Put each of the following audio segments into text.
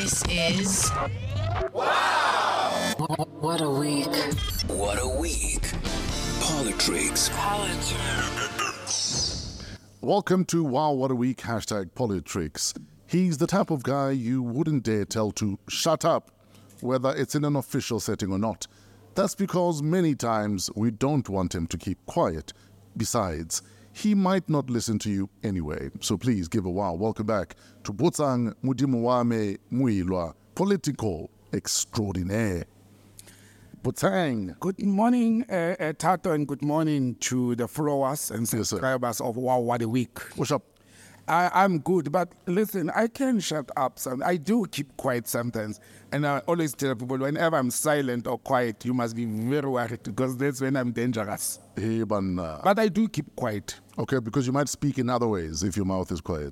This is What a Week. What a week. Politrix. Welcome to Wow What a Week, #Politrix. He's the type of guy you wouldn't dare tell to shut up, whether it's in an official setting or not. That's because many times we don't want him to keep quiet. Besides, he might not listen to you anyway. So please give a wow. Welcome back to Botsang Mudimuwame Muilwa, political extraordinaire. Botsang. Good morning, Tato, and good morning to the followers and subscribers of Wow What a Week. What's up? I'm good, but listen, I can shut up. I do keep quiet sometimes, and I always tell people whenever I'm silent or quiet, you must be very worried because that's when I'm dangerous. Hey, But I do keep quiet. Okay, because you might speak in other ways if your mouth is quiet.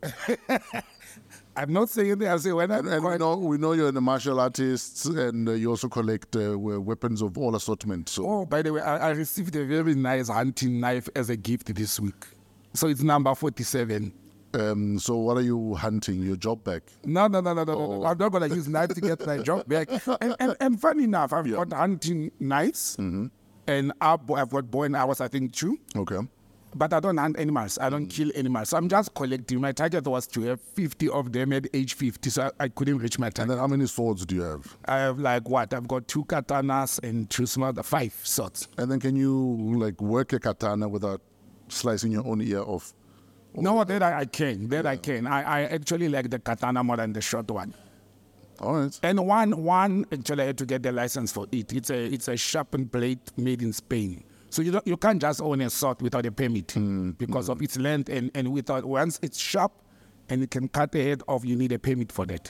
I'm not saying that. I say when I'm quiet. We know you're a martial artist and you also collect weapons of all assortment. So. Oh, by the way, I received a very nice hunting knife as a gift this week. So it's number 47. So what are you hunting? Your job back? No. I'm not going to use knife to get my job back. And funny enough, I've got hunting knives, and I've got bow and arrows, I think, too. Okay. But I don't hunt animals. I don't kill animals. So I'm just collecting. My target was to have 50 of them at age 50, so I couldn't reach my target. And then how many swords do you have? I have I've got 2 katanas and 5 swords. And then can you work a katana without slicing your own ear off? No, that I can. I can. I actually like the katana more than the short one. All right. And one actually I had to get the license for it. It's a sharpened blade made in Spain. So you can't just own a sword without a permit because of its length and without once it's sharp and it can cut the head off, you need a permit for that.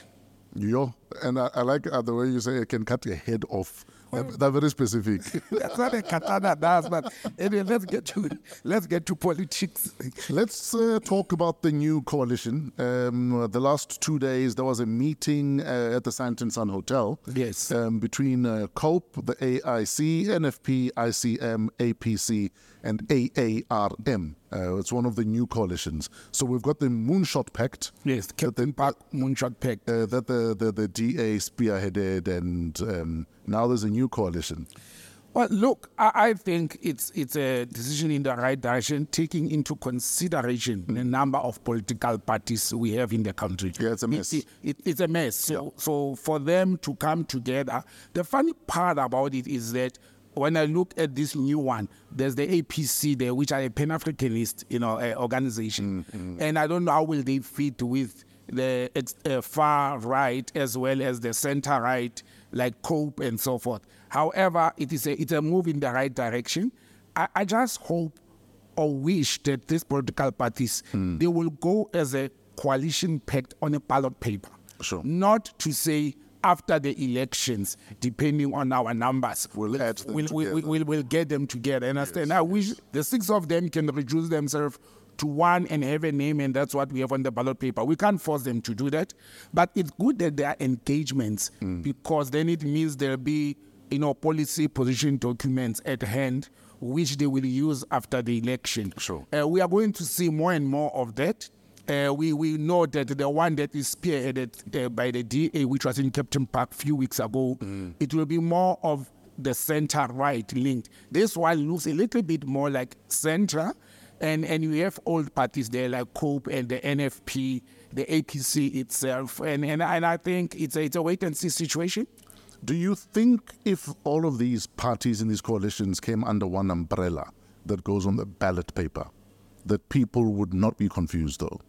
And I like the way you say it can cut your head off. That's very specific. That's what a katana does. But anyway, let's get to politics. Let's talk about the new coalition. The last 2 days, there was a meeting at the Sandton Sun Hotel. Yes. Between COPE, the AIC, NFP, ICM, APC, and AARM. It's one of the new coalitions. So we've got the Moonshot Pact. Yes, Captain Park Moonshot Pact. That the DA spearheaded, and now there's a new coalition. Well, look, I think it's a decision in the right direction, taking into consideration the number of political parties we have in the country. Yeah, it's a mess. It's a mess. So for them to come together, the funny part about it is that when I look at this new one, there's the APC there, which are a Pan-Africanist, organization, and I don't know how will they fit with the far right as well as the center right, like COPE and so forth. However, it's a move in the right direction. I just hope or wish that these political parties they will go as a coalition pact on a ballot paper, not to say after the elections, depending on our numbers, we'll get them together. Understand? Yes. I wish the 6 of them can reduce themselves to one and have a name, and that's what we have on the ballot paper. We can't force them to do that, but it's good that there are engagements because then it means there'll be policy position documents at hand which they will use after the election. We are going to see more and more of that. We know that the one that is spearheaded by the DA, which was in Captain Park a few weeks ago, it will be more of the center-right linked. This one looks a little bit more like center, and you have old parties there like COPE and the NFP, the APC itself, and I think it's a wait-and-see situation. Do you think if all of these parties in these coalitions came under one umbrella that goes on the ballot paper, that people would not be confused though?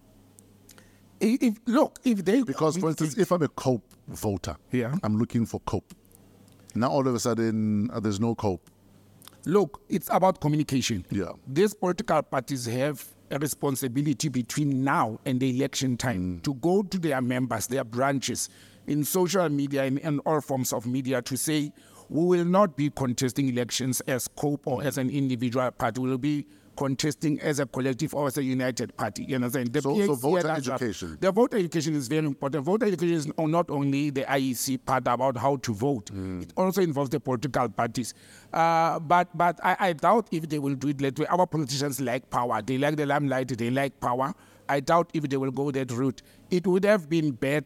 Because for instance, if I'm a COPE voter, I'm looking for COPE. Now all of a sudden there's no COPE. Look, it's about communication. Yeah. These political parties have a responsibility between now and the election time to go to their members, their branches, in social media and all forms of media to say, we will not be contesting elections as COPE or as an individual party. We will be contesting as a collective or as a united party. You know what I'm saying? So voter education. The voter education is very important. Voter education is not only the IEC part about how to vote. It also involves the political parties. But I doubt if they will do it that way. Our politicians like power. They like the limelight. They like power. I doubt if they will go that route. It would have been better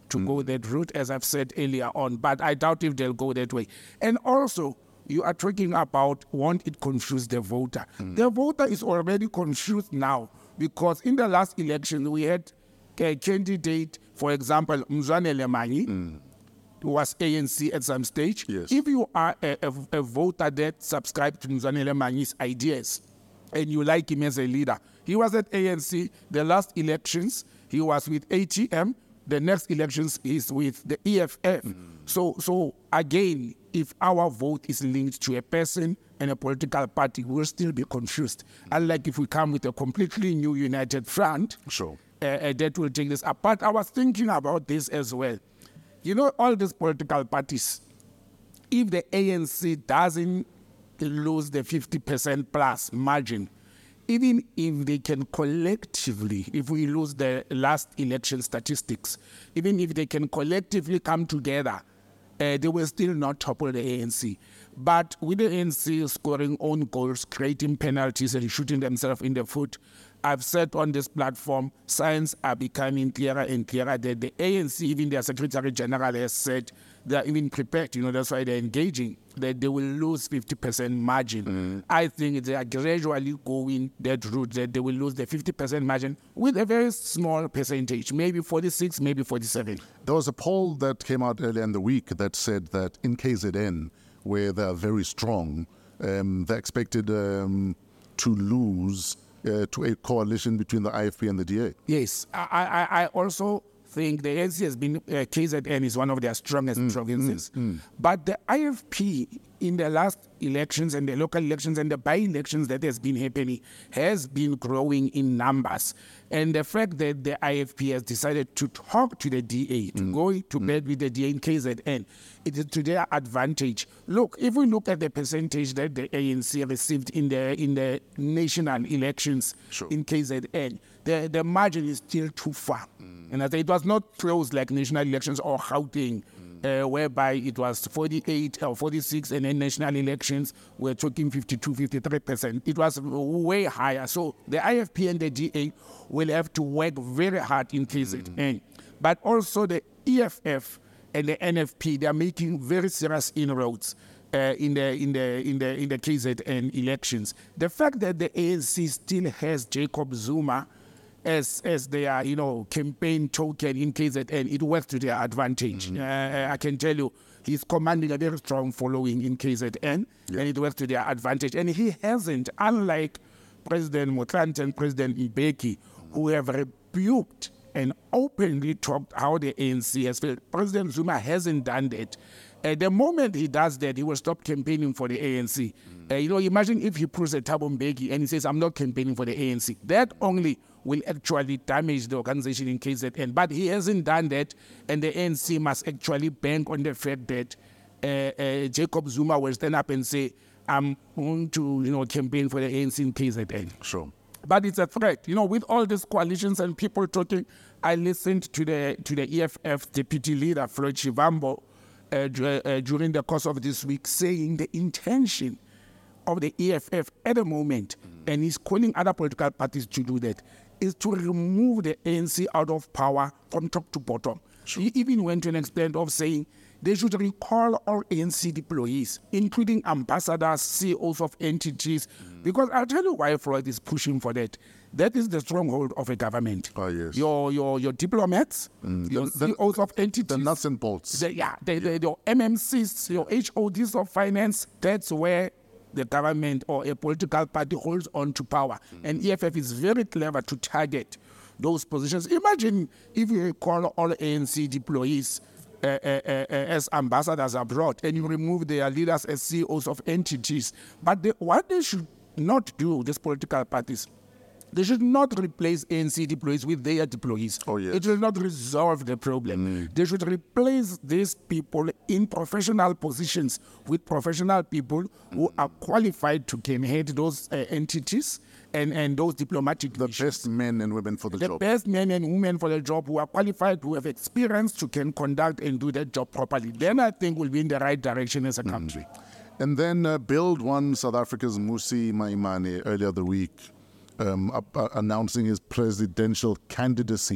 to go that route, as I've said earlier on, but I doubt if they'll go that way. And also, you are talking about won't it confuse the voter? The voter is already confused now because in the last election, we had a candidate, for example, Mzwane Lemanyi, who was ANC at some stage. Yes. If you are a voter that subscribed to Mzwane Lemanyi's ideas and you like him as a leader, he was at ANC. The last elections, he was with ATM. The next elections is with the EFF. So again, if our vote is linked to a person and a political party, we'll still be confused. Unlike if we come with a completely new united front, Sure. that will take this apart. I was thinking about this as well. You know, all these political parties, if the ANC doesn't lose the 50% plus margin, even if they can collectively, if we lose the last election statistics, even if they can collectively come together, they will still not topple the ANC. But with the ANC scoring own goals, creating penalties and shooting themselves in the foot, I've said on this platform, signs are becoming clearer and clearer that the ANC, even their Secretary General has said they are even prepared, that's why they're engaging, that they will lose 50% margin. I think they are gradually going that route, that they will lose the 50% margin with a very small percentage, maybe 46, maybe 47. There was a poll that came out earlier in the week that said that in KZN, where they are very strong, they're expected to lose to a coalition between the IFP and the DA. Yes, I also think the ANC has been, KZN is one of their strongest provinces. But the IFP in the last elections and the local elections and the by-elections that has been happening has been growing in numbers. And the fact that the IFP has decided to talk to the DA, to go to bed with the DA in KZN, it is to their advantage. Look, if we look at the percentage that the ANC received in the national elections in KZN, the margin is still too far. And I say it was not close like national elections or Gauteng, whereby it was 48 or 46, and then national elections we're talking 52, 53%. It was way higher. So the IFP and the DA will have to work very hard in KZN. But also the EFF and the NFP, they are making very serious inroads in the KZN elections. The fact that the ANC still has Jacob Zuma as their campaign token in KZN, it works to their advantage. I can tell you, he's commanding a very strong following in KZN, and it works to their advantage. And he hasn't, unlike President Motlanthe and President Mbeki, who have rebuked and openly talked how the ANC has failed. President Zuma hasn't done that. The moment he does that, he will stop campaigning for the ANC. Imagine if he proves a Thabo Mbeki and he says, I'm not campaigning for the ANC. That only will actually damage the organization in KZN. But he hasn't done that, and the ANC must actually bank on the fact that Jacob Zuma will stand up and say, I'm going to campaign for the ANC in KZN. Sure. But it's a threat. With all these coalitions and people talking, I listened to the EFF deputy leader, Floyd Shivambo, during the course of this week, saying the intention of the EFF at the moment, and he's calling other political parties to do that, is to remove the ANC out of power from top to bottom. Sure. He even went to an extent of saying they should recall all ANC employees, including ambassadors, CEOs of entities, because I'll tell you why Floyd is pushing for that. That is the stronghold of a government. Oh, yes. Your diplomats, your CEOs of entities. The nuts and bolts. Your MMCs, your HODs of finance, that's where the government or a political party holds on to power. And EFF is very clever to target those positions. Imagine if you call all ANC employees as ambassadors abroad and you remove their leaders as CEOs of entities. But what they should not do, these political parties, they should not replace ANC employees with their employees. Oh, yes. It will not resolve the problem. They should replace these people in professional positions with professional people who are qualified to head those entities and those diplomatic The issues. best men and women for the job. The best men and women for the job who are qualified, who have experience, who can conduct and do that job properly. Then I think we'll be in the right direction as a country. And then Build won South Africa's Mmusi Maimane earlier the week, announcing his presidential candidacy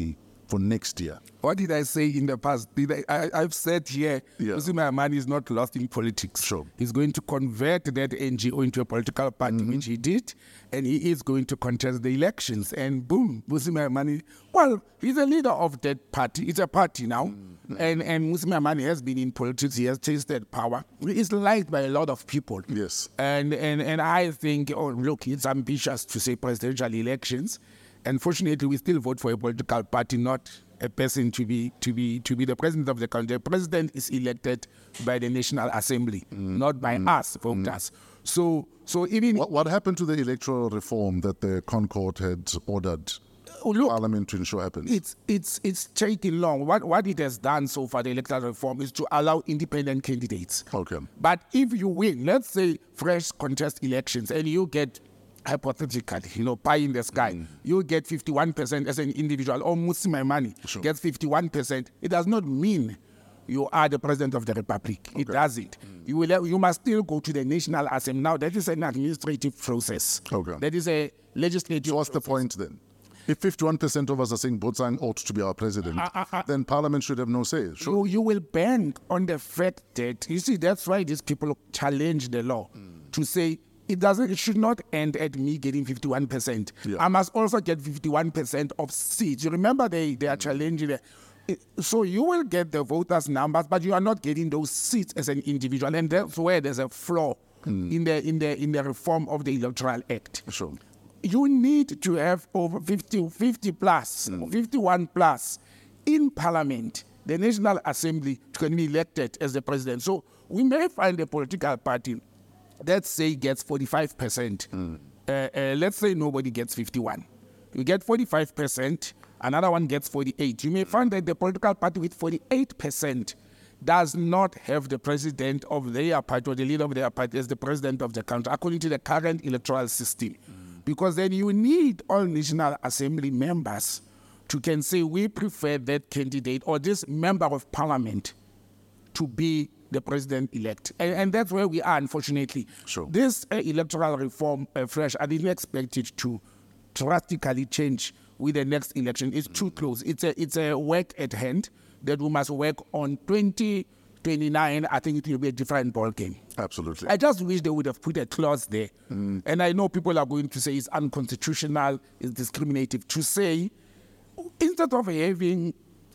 for next year? What did I say in the past? I've said here, Yeah. Mahaman is not lost in politics. Sure. He's going to convert that NGO into a political party, which he did, and he is going to contest the elections. And boom, Mahaman, well, he's a leader of that party. It's a party now. And Mahaman has been in politics. He has tasted power. He is liked by a lot of people. Yes. And I think, look, it's ambitious to say presidential elections. Unfortunately, we still vote for a political party, not a person to be the president of the country. The president is elected by the National Assembly, not by us voters. So even What happened to the electoral reform that the Concord had ordered Parliament to ensure happens? it's taking long. What it has done so far, the electoral reform, is to allow independent candidates. Okay. But if you win, let's say fresh contest elections, and you get, hypothetically, pie in the sky, you get 51% as an individual, or Maimane gets 51%, it does not mean you are the president of the republic. It doesn't. You must still go to the National Assembly. Now, that is an administrative process. Okay. That is a legislative So what's the point then? If 51% of us are saying Botsang ought to be our president, then Parliament should have no say. Sure. You will bank on the fact that, you see, that's why these people challenge the law to say, it should not end at me getting 51%. Yeah. I must also get 51% of seats. You remember they are challenging it. So you will get the voters' numbers, but you are not getting those seats as an individual, and that's where there's a flaw in the reform of the Electoral Act. Sure. You need to have over 50 plus, 51 plus in Parliament, the National Assembly, to be elected as the president. So we may find a political party that say gets 45%. Let's say nobody gets 51. You get 45%, another one gets 48. You may find that the political party with 48% does not have the president of their party or the leader of their party as the president of the country, according to the current electoral system. Because then you need all National Assembly members to can say, we prefer that candidate or this member of parliament to be the president-elect. And that's where we are, unfortunately. Sure. This electoral reform, fresh, I didn't expect it to drastically change with the next election. It's too close. It's a work at hand that we must work on. 2029, I think it will be a different ballgame. Absolutely. I just wish they would have put a clause there. And I know people are going to say it's unconstitutional, it's discriminative, to say, instead of having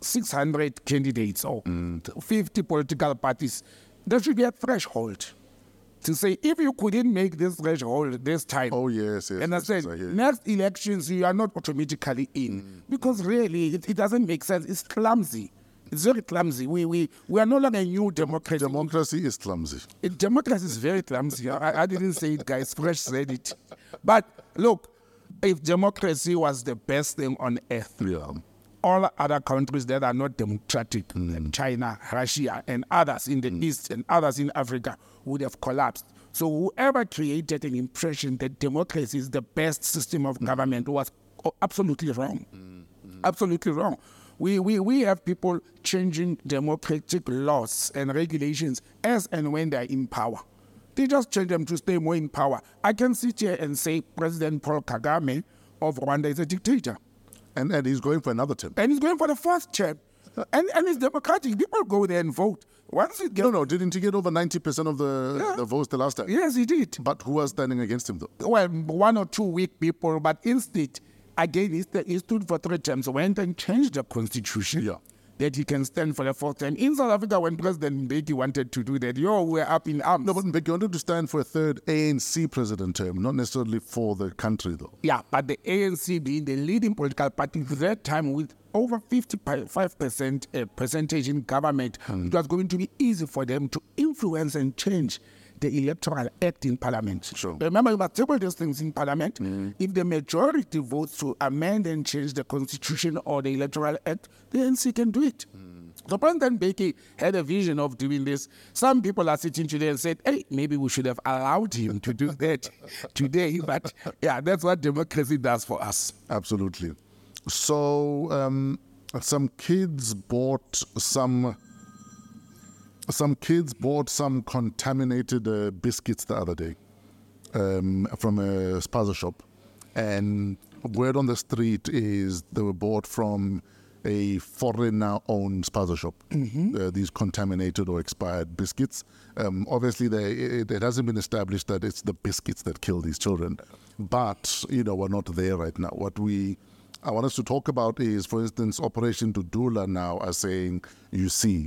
600 candidates or 50 political parties, there should be a threshold to say, if you couldn't make this threshold this time, Oh, yes. and I yes, said, I hear you. next elections, you are not automatically in. Because really, it doesn't make sense. It's clumsy. It's very clumsy. We are no longer a new democracy. Democracy is clumsy. Democracy is very clumsy. I didn't say it, guys. Fresh said it. But look, if democracy was the best thing on earth, Yeah. all other countries that are not democratic, like China, Russia, and others in the East and others in Africa, would have collapsed. So whoever created an impression that democracy is the best system of government was absolutely wrong. Absolutely wrong. We have people changing democratic laws and regulations as and when they're in power. They just change them to stay more in power. I can sit here and say President Paul Kagame of Rwanda is a dictator. And he's going for another term. And he's going for the fourth term. And it's democratic. People go there and vote. Once it gets, No, didn't he get over 90% of the votes the last time? yes, he did. But who was standing against him, though? Well, one or two weak people, but instead, again, he stood for 3 terms, went and changed the constitution. Yeah. That he can stand for the fourth term. In South Africa, when President Mbeki wanted to do that, we were up in arms. No, but Mbeki wanted to stand for a third ANC president term, not necessarily for the country, though. Yeah, but the ANC being the leading political party at that time with over 55% percentage in government, it was going to be easy for them to influence and change the Electoral Act in Parliament. Sure. Remember, you must table these things in Parliament. If the majority votes to amend and change the Constitution or the Electoral Act, the ANC can do it. So President Mbeki had a vision of doing this. Some people are sitting today and said, hey, maybe we should have allowed him to do that today. But yeah, that's what democracy does for us. Absolutely. So some kids bought some contaminated biscuits the other day from a spaza shop, and word on the street is they were bought from a foreigner-owned spaza shop. These contaminated or expired biscuits. Obviously, it hasn't been established that it's the biscuits that kill these children. But, we're not there right now. What I want us to talk about is, for instance, Operation Dudula now are saying, you see.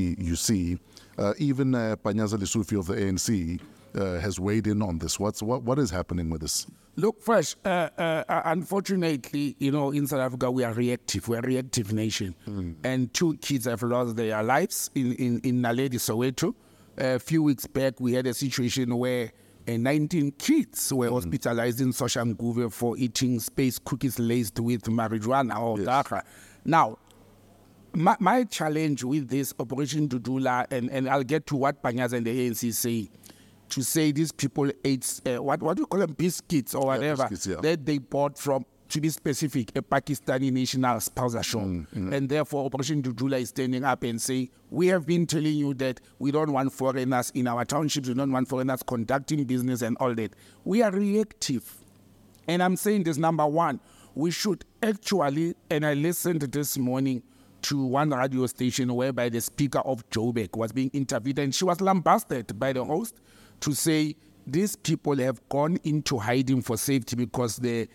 Even Panyaza Lesufi of the ANC has weighed in on this. What is happening with this? Look, first, unfortunately, in South Africa, we are reactive. We're a reactive nation. And 2 kids have lost their lives in Naledi, Soweto. A few weeks back, we had a situation where 19 kids were hospitalized in Soshanguve for eating space cookies laced with marijuana or dara. Now, my challenge with this Operation Dudula, and I'll get to what Panyaza and the ANC say, to say these people ate, what do you call them, biscuits or whatever, biscuits, that they bought from, to be specific, a Pakistani national spouser shop. And therefore, Operation Dudula is standing up and saying, we have been telling you that we don't want foreigners in our townships, we don't want foreigners conducting business and all that. We are reactive. And I'm saying this, number one, we should actually, and I listened this morning to one radio station whereby the speaker of Joburg was being interviewed, and she was lambasted by the host to say these people have gone into hiding for safety because the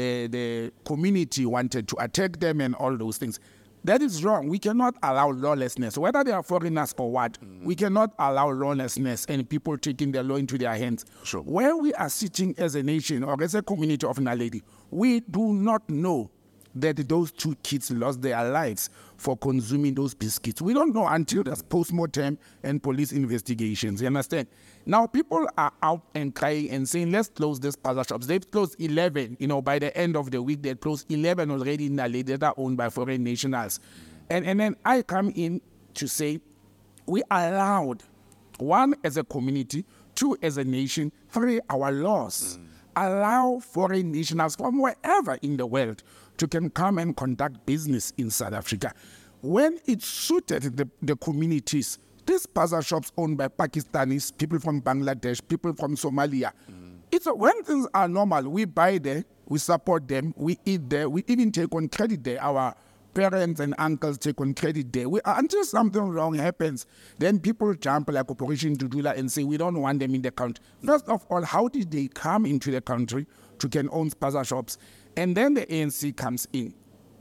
community wanted to attack them and all those things. That is wrong. We cannot allow lawlessness, whether they are foreigners or what. We cannot allow lawlessness and people taking the law into their hands. Sure. Where we are sitting as a nation or as a community of Naledi, we do not know that those 2 kids lost their lives for consuming those biscuits. We don't know until there's post-mortem and police investigations. You understand? Now, people are out and crying and saying, let's close these spaza shops. They've closed 11. By the end of the week, they closed 11 already in Naledi that are owned by foreign nationals. And then I come in to say, we allowed, 1, as a community, 2, as a nation, 3, our laws allow foreign nationals from wherever in the world to can come and conduct business in South Africa. When it suited the communities, these spaza shops owned by Pakistanis, people from Bangladesh, people from Somalia, when things are normal, we buy there, we support them, we eat there, we even take on credit there. Our parents and uncles take on credit there. Until something wrong happens, then people jump like Operation Dudula and say, we don't want them in the country. First of all, how did they come into the country to can own spaza shops? And then the ANC comes in,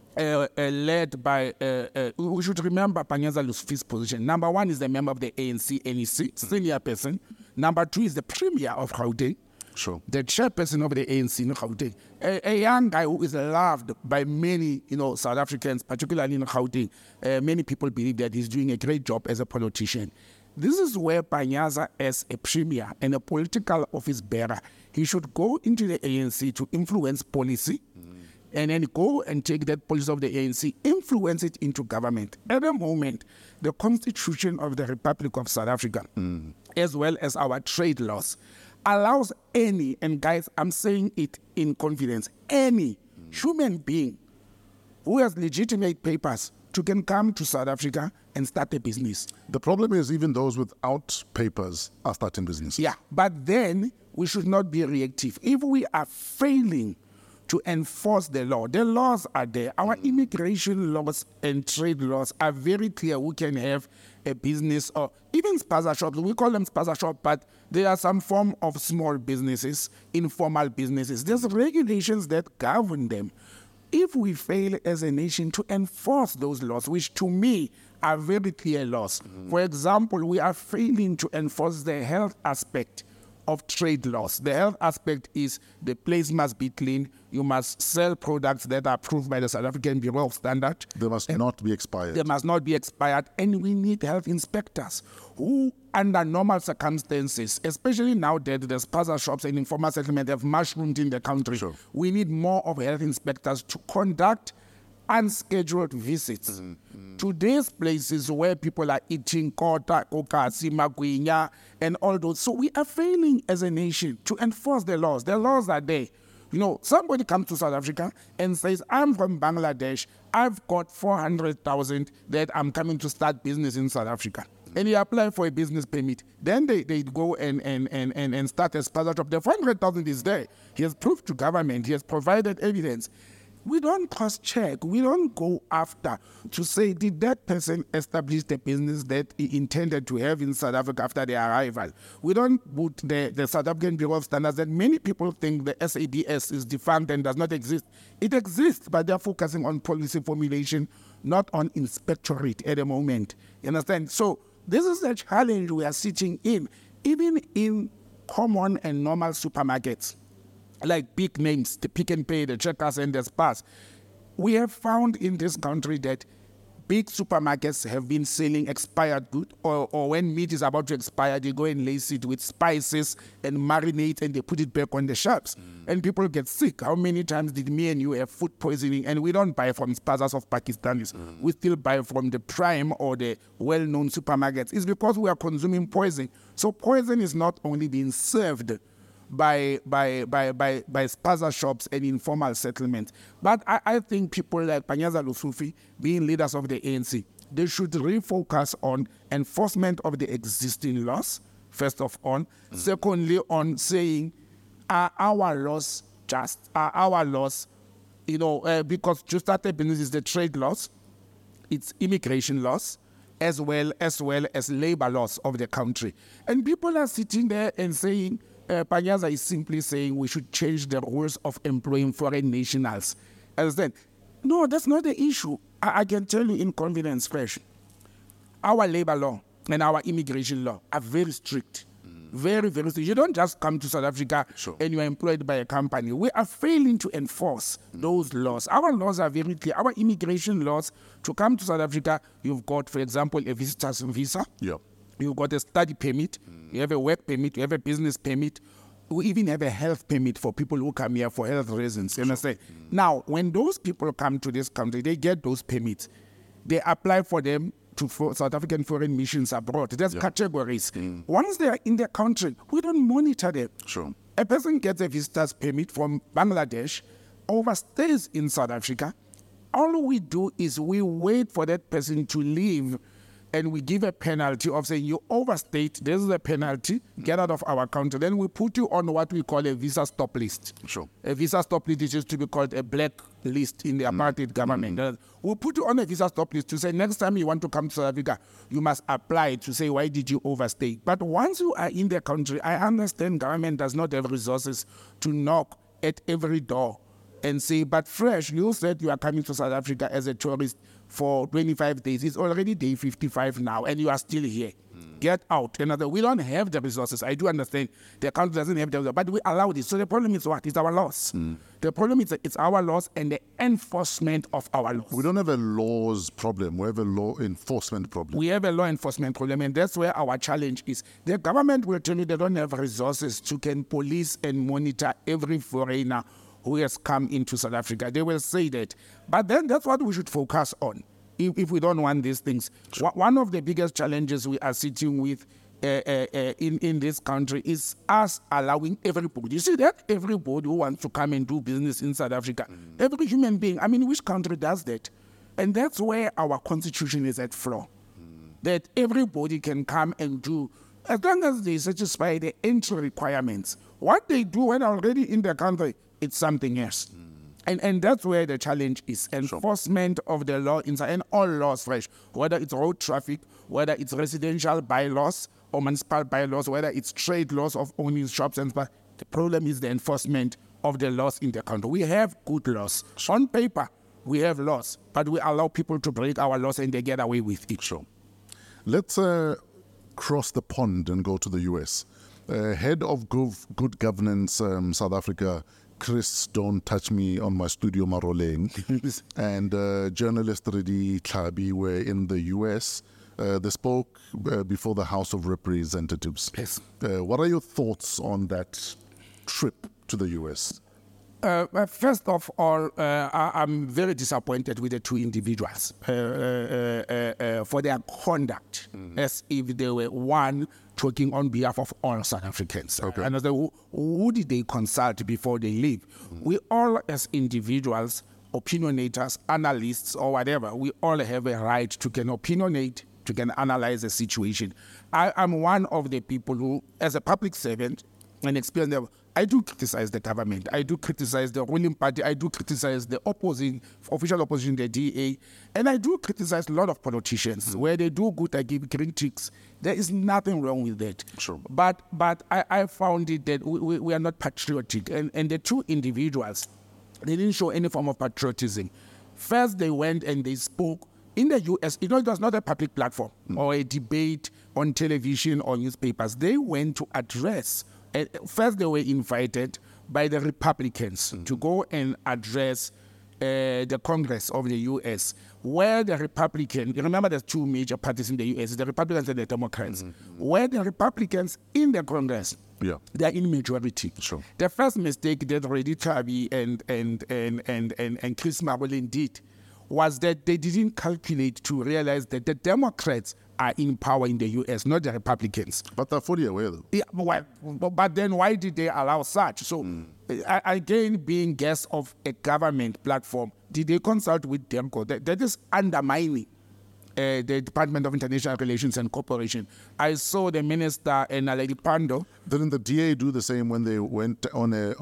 led by, we should remember Panyaza Lesufi's position. Number 1 is the member of the ANC NEC, senior person. Number 2 is the premier of Gauteng. Sure. The chairperson of the ANC in Gauteng. A young guy who is loved by many, South Africans, particularly in Gauteng. Many people believe that he's doing a great job as a politician. This is where Panyaza, as a premier and a political office bearer, he should go into the ANC to influence policy and then go and take that policy of the ANC, influence it into government. At the moment, the Constitution of the Republic of South Africa, as well as our trade laws, allows any, and guys, I'm saying it in confidence, any human being who has legitimate papers to can come to South Africa and start a business. The problem is even those without papers are starting business. Yeah, but then we should not be reactive. If we are failing to enforce the laws are there. Our immigration laws and trade laws are very clear. We can have a business or even spaza shops. We call them spaza shops, but there are some form of small businesses, informal businesses. There's regulations that govern them. If we fail as a nation to enforce those laws, which to me are very clear laws, for example, we are failing to enforce the health aspect of trade laws. The health aspect is the place must be clean. You must sell products that are approved by the South African Bureau of Standard. They must not be expired. They must not be expired. And we need health inspectors who, under normal circumstances, especially now that the spaza shops and informal settlement have mushroomed in the country, Sure. we need more of health inspectors to conduct unscheduled visits to these places where people are eating kota, kokasi, magwinya, and all those. So we are failing as a nation to enforce the laws. The laws are there. You know, somebody comes to South Africa and says, I'm from Bangladesh. I've got 400,000 that I'm coming to start business in South Africa. And he apply for a business permit. Then they go and start a spaza shop. The 400,000 is there. He has proved to government. He has provided evidence. we don't cross-check. We don't go after to say, did that person establish the business that he intended to have in South Africa after their arrival? We don't put the South African Bureau of Standards, and many people think the SABS is defunct and does not exist. It exists, but they're focusing on policy formulation, not on inspectorate at the moment. You understand? So this is the challenge we are sitting in, even in common and normal supermarkets, like big names, the Pick n Pay, the Checkers, and the Spars. We have found in this country that big supermarkets have been selling expired goods, or when meat is about to expire, they go and lace it with spices and marinate, and they put it back on the shelves. And people get sick. How many times did me and you have food poisoning? And we don't buy from Spazas of Pakistanis. We still buy from the prime or the well-known supermarkets. It's because we are consuming poison. So poison is not only being served by spaza shops and informal settlements. But I think people like Panyaza Lesufi, being leaders of the ANC, they should refocus on enforcement of the existing laws, first of all. Secondly, on saying, are our laws just? Are our laws, because to start a business is the trade laws, it's immigration laws, as well as labor laws of the country. And people are sitting there and saying, Panyaza is simply saying we should change the rules of employing foreign nationals. Understand? No, that's not the issue. I can tell you in confidence, Fresh, our labor law and our immigration law are very strict. Very, very strict. You don't just come to South Africa and you are employed by a company. We are failing to enforce those laws. Our laws are very clear. Our immigration laws, to come to South Africa, you've got, for example, a visitor's visa. Yeah. You've got a study permit, you have a work permit, you have a business permit, we even have a health permit for people who come here for health reasons. You understand? Now, when those people come to this country, they get those permits. They apply for them to South African foreign missions abroad. There's categories. Once they are in the country, we don't monitor them. Sure. A person gets a visitor's permit from Bangladesh, overstays in South Africa. All we do is we wait for that person to leave, and we give a penalty of saying you overstayed, this is a penalty, get out of our country. Then we put you on what we call a visa stop list. Sure. A visa stop list is used to be called a black list in the apartheid government. We'll put you on a visa stop list to say next time you want to come to South Africa, you must apply to say why did you overstay. But once you are in the country, I understand government does not have resources to knock at every door and say, but Fresh, you said you are coming to South Africa as a tourist for 25 days. It's already day 55 now, and you are still here. Get out. We don't have the resources. I do understand the country doesn't have the resources, but we allow this. So the problem is what? It's our laws. The problem is it's our laws and the enforcement of our laws. We don't have a laws problem. We have a law enforcement problem. We have a law enforcement problem, and that's where our challenge is. The government will tell you they don't have resources to can police and monitor every foreigner who has come into South Africa. They will say that. But then that's what we should focus on if we don't want these things. One of the biggest challenges we are sitting with in this country is us allowing everybody. You see that? Everybody who wants to come and do business in South Africa. Every human being. I mean, which country does that? And that's where our constitution is at flaw. That everybody can come and do, as long as they satisfy the entry requirements. What they do when already in the country, it's something else. And that's where the challenge is. Enforcement of the law inside, and all laws, Fresh, whether it's road traffic, whether it's residential bylaws or municipal bylaws, whether it's trade laws of owning shops and stuff. The problem is the enforcement of the laws in the country. We have good laws. On paper, we have laws, but we allow people to break our laws and they get away with it. Sure. Let's cross the pond and go to the US. Head of Good Governance South Africa, Chris Don't Touch Me on My Studio Maroleng, and journalist Redi Tlhabi were in the US. They spoke before the House of Representatives. Yes. What are your thoughts on that trip to the US? First of all, I'm very disappointed with the two individuals for their conduct, as if they were one talking on behalf of all South Africans. Okay. And who did they consult before they leave? We all, as individuals, opinionators, analysts, or whatever, we all have a right to can opinionate, to can analyze the situation. I am one of the people who, as a public servant, and experience them. I do criticize the government. I do criticize the ruling party. I do criticize the official opposition, the DA. And I do criticize a lot of politicians. Where they do good, I give critics. There is nothing wrong with that. Sure. But I found it that we are not patriotic. And the two individuals, they didn't show any form of patriotism. First, they went and they spoke. In the U.S., it was not a public platform or a debate on television or newspapers. They went to address. First, they were invited by the Republicans to go and address the Congress of the U.S., where the Republicans, remember there's two major parties in the U.S., the Republicans and the Democrats, where the Republicans in the Congress, they're in majority. Sure. The first mistake that Reddy Tlabi and Chris Marolin did was that they didn't calculate to realize that the Democrats are in power in the U.S., not the Republicans. But they're fully aware, though. Yeah, but then why did they allow such? So, again, being guests of a government platform, did they consult with DEMCO? That is undermining the Department of International Relations and Cooperation. I saw the minister, Naledi Pandor. Didn't the DA do the same when they went on a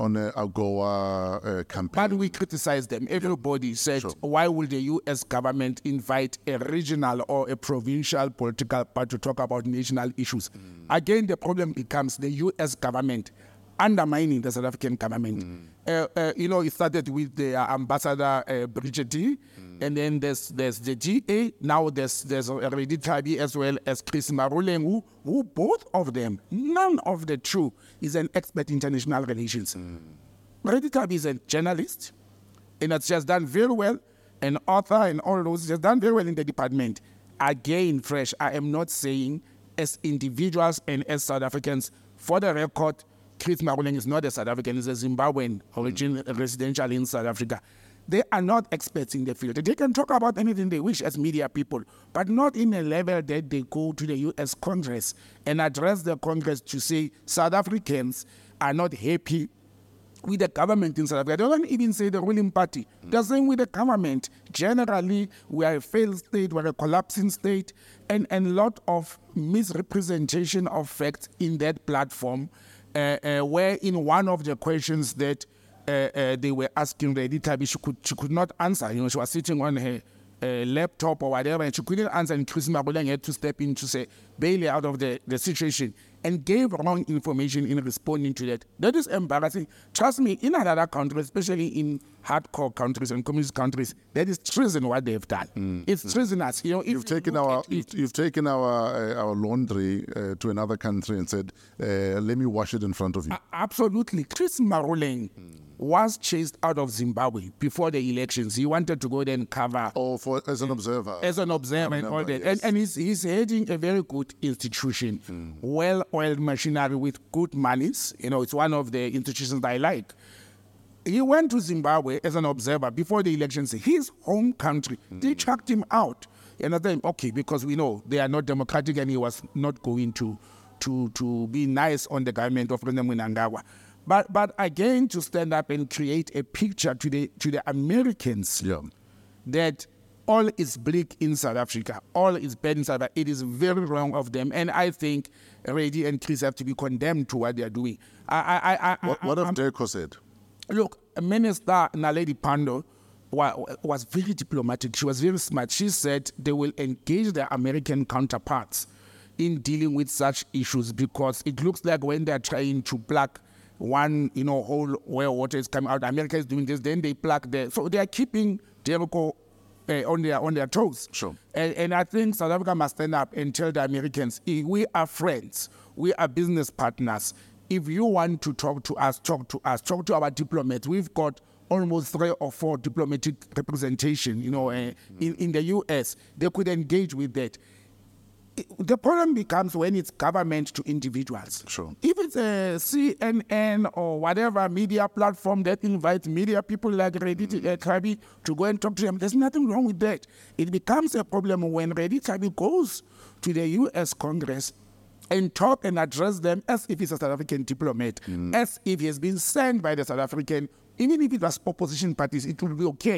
AGOA campaign? But we criticized them. Everybody said, why would the U.S. government invite a regional or a provincial political party to talk about national issues? Again, the problem becomes the U.S. government undermining the South African government. It started with the Ambassador Brigitte, and then there's the GA. Now there's Reddy Tlabi as well as Chris Marolin, who both of them, none of the two is an expert in international relations. Reddy Tlabi is a journalist, and has just done very well, an author and all those, has done very well in the department. Again, fresh, I am not saying as individuals and as South Africans, for the record, Chris Marolin is not a South African, he's a Zimbabwean origin, residential in South Africa. They are not experts in the field. They can talk about anything they wish as media people, but not in a level that they go to the U.S. Congress and address the Congress to say South Africans are not happy with the government in South Africa. They don't even say the ruling party. They're saying with the government. Generally, we are a failed state, we're a collapsing state, and a lot of misrepresentation of facts in that platform, where in one of the questions that they were asking Reddy Tlabi, she could not answer. She was sitting on her laptop or whatever, and she couldn't answer, and Chris Marolin had to step in to say, bail her out of the situation, and gave wrong information in responding to that. That is embarrassing. Trust me, in another country, especially in hardcore countries and communist countries, that is treason what they've done. It's treasonous. You've taken our laundry to another country and said, let me wash it in front of you. Absolutely. Chris Marolin was chased out of Zimbabwe before the elections. He wanted to go there and cover. As an observer. As an observer and all that. Yes. And he's heading a very good institution, well-oiled machinery with good monies. It's one of the institutions I like. He went to Zimbabwe as an observer before the elections. His home country, they chucked him out. And I think, okay, because we know they are not democratic and he was not going to be nice on the government of President Mnangagwa. But again, to stand up and create a picture to the Americans that all is bleak in South Africa, all is bad in South Africa, it is very wrong of them. And I think Reddy and Chris have to be condemned to what they are doing. What have DERCO said? Look, Minister Naledi Pandor was very diplomatic. She was very smart. She said they will engage their American counterparts in dealing with such issues, because it looks like when they're trying to plug one hole where water is coming out, America is doing this, then they plug there. So they are keeping DERCO on their toes. Sure. And I think South Africa must stand up and tell the Americans, we are friends, we are business partners. If you want to talk to us, talk to our diplomats. We've got almost 3 or 4 diplomatic representation, in the U.S. They could engage with that. The problem becomes when it's government to individuals. Sure. If it's a CNN or whatever media platform that invites media people like Reddy Tlabi to go and talk to them, there's nothing wrong with that. It becomes a problem when Reddy Tlabi goes to the U.S. Congress and talk and address them as if he's a South African diplomat, as if he has been sent by the South African. Even if it was opposition parties, it would be okay.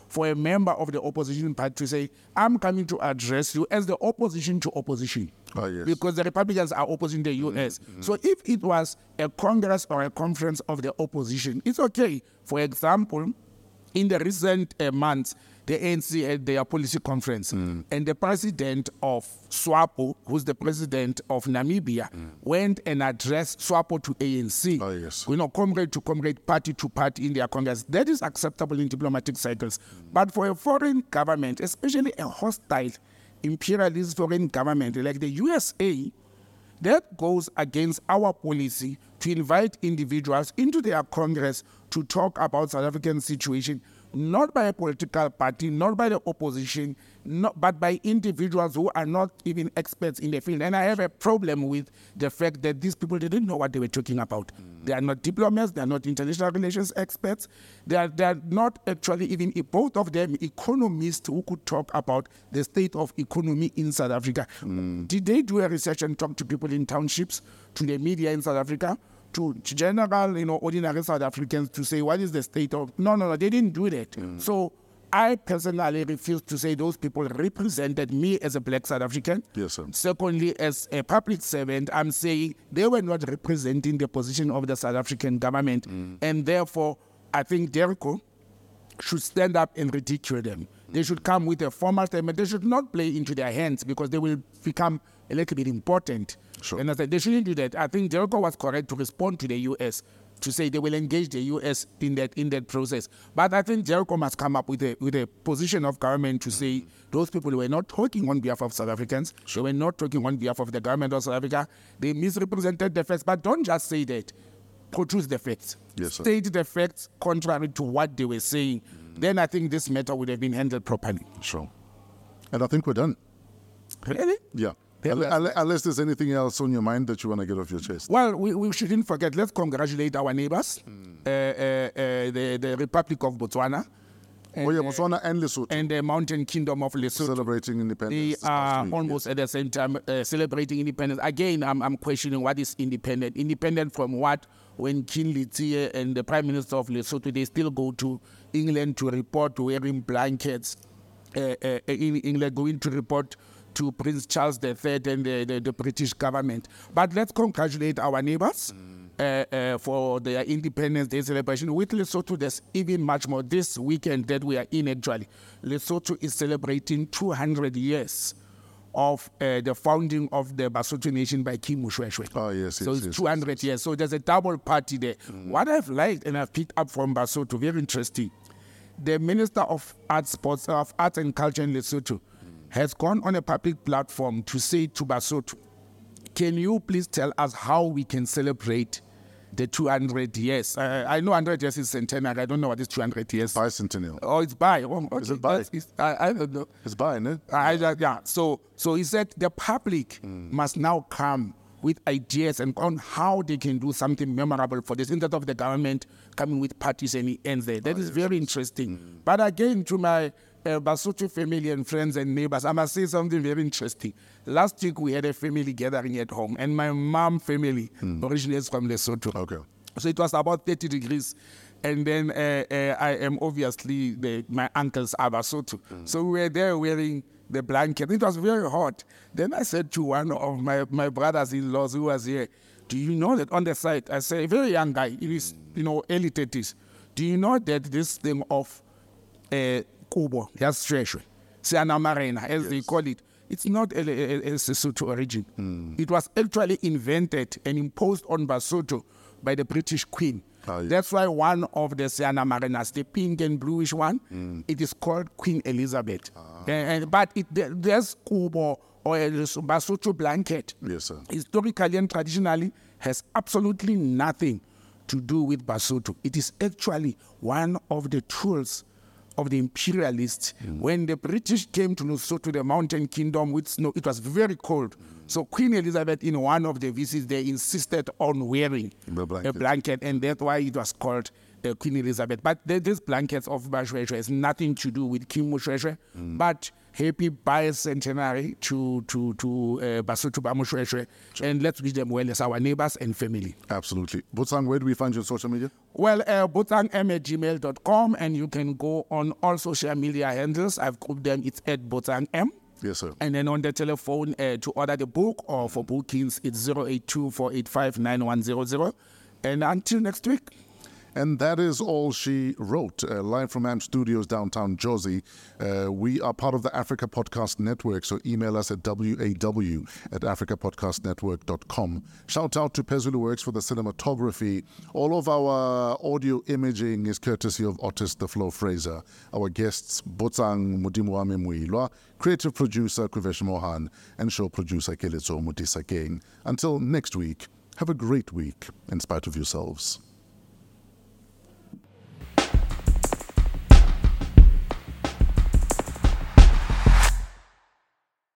for a member of the opposition party to say, I'm coming to address you as the opposition to opposition. Oh, yes. Because the Republicans are opposing the U.S. So if it was a Congress or a conference of the opposition, it's okay. For example, in the recent months, the ANC had their policy conference, and the president of SWAPO, who's the president of Namibia, went and addressed SWAPO to ANC. Oh, yes. Comrade to comrade, party to party in their congress. That is acceptable in diplomatic cycles. But for a foreign government, especially a hostile imperialist foreign government like the USA, that goes against our policy to invite individuals into their Congress to talk about South African situation, not by a political party, not by the opposition, but by individuals who are not even experts in the field. And I have a problem with the fact that these people didn't know what they were talking about. They are not diplomats, they are not international relations experts, they are not actually even, both of them, economists who could talk about the state of economy in South Africa. Did they do a research and talk to people in townships, to the media in South Africa, to general, ordinary South Africans to say, what is the state of... No, they didn't do that. So I personally refuse to say those people represented me as a black South African. Yes, sir. Secondly, as a public servant, I'm saying they were not representing the position of the South African government. And therefore, I think DIRCO should stand up and ridicule them. They should come with a formal statement. They should not play into their hands because they will become a little bit important. Sure. And I said they shouldn't do that. I think DIRCO was correct to respond to the U.S., to say they will engage the U.S. in that process. But I think DIRCO must come up with a position of government to say those people were not talking on behalf of South Africans. They were not talking on behalf of the government of South Africa. They misrepresented the facts. But don't just say that. Produce the facts. Yes, sir. State the facts contrary to what they were saying. Then I think this matter would have been handled properly. Sure. And I think we're done. Really? Yeah. Yeah. Unless there's anything else on your mind that you want to get off your chest. Well, we shouldn't forget, let's congratulate our neighbors, the Republic of Botswana. Botswana and Lesotho And the Mountain Kingdom of Lesotho. celebrating independence. They are last week, almost at the same time celebrating independence. Again, I'm questioning what is independent. Independent from what? When King Letia and the Prime Minister of Lesotho, they still go to England to report wearing blankets. In England, going to report to Prince Charles III and the British government. But let's congratulate our neighbors for their Independence Day celebration. With Lesotho, there's even much more. This weekend that we are in, actually, Lesotho is celebrating 200 years of the founding of the Basotho Nation by King Moshoeshoe. Oh, yes. So it's 200 years. So there's a double party there. What I've liked and I've picked up from Basotho, very interesting, the Minister of Arts and Culture in Lesotho has gone on a public platform to say to Basotho, can you please tell us how we can celebrate the 200 years? I know 100 years is centenary. I don't know what is 200 years. Bicentennial. Oh, it's by. Oh, okay. Is it by? I don't know. It's by, no? Yeah. So he said the public must now come with ideas and on how they can do something memorable for this, instead of the government coming with parties and it ends there. That is very interesting. But again, to my Basotho family and friends and neighbors, I must say something very interesting. Last week we had a family gathering at home, and my mom family originally is from Lesotho. Okay. So it was about 30 degrees. And then I am obviously, my uncles are Basotho. So we were there wearing the blanket. It was very hot. Then I said to one of my brothers-in-laws who was here, do you know that on the side, I say, a very young guy, in his early 30s, do you know that this thing of Kubo, Yasshweshwe, Siana Marena, as they call it, it's not a Sesotho origin. It was actually invented and imposed on Basotho by the British Queen. Yes. That's why one of the Siana Marenas, the pink and bluish one, it is called Queen Elizabeth. But there's Kubo or a Basotho blanket. Yes, sir. Historically and traditionally has absolutely nothing to do with Basotho. It is actually one of the tools of the imperialists. When the British came to Lesotho, the Mountain Kingdom with snow, it was very cold. So Queen Elizabeth, in one of the visits, they insisted on wearing The blanket. a blanket, and that's why it was called Queen Elizabeth. But these blankets of Mashweshwe has nothing to do with King Moshoeshoe, but happy bicentenary to Basotho ba Moshoeshoe, and let's wish them well as our neighbors and family. Absolutely. Botsang, where do we find you on social media? Well, botsangm@gmail.com, and you can go on all social media handles. I've grouped them. It's at botsangm. Yes, sir. And then on the telephone to order the book or for bookings, it's 082-485-9100. And until next week. And that is all she wrote. Live from AM Studios, downtown Jozi. We are part of the Africa Podcast Network, so email us at waw@africapodcastnetwork.com. Shout out to Pezulu Works for the cinematography. All of our audio imaging is courtesy of Otis the Flow Fraser. Our guests, Botsang Mudimuame Muilwa, creative producer Kuvesh Mohan, and show producer Keletso Mutisa King. Until next week, have a great week in spite of yourselves.